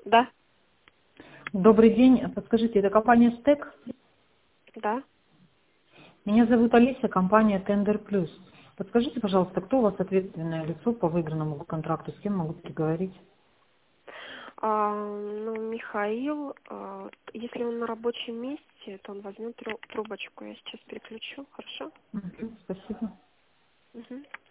Да, Добрый день. Подскажите, это компания СТЭК? да. Меня зовут Олеся, компания Tender Plus. Подскажите, пожалуйста, кто у вас ответственное лицо по выигранному контракту, с кем могу переговорить? Михаил, если он на рабочем месте, то он возьмет трубочку. Я сейчас переключу, хорошо? Спасибо. Мгм.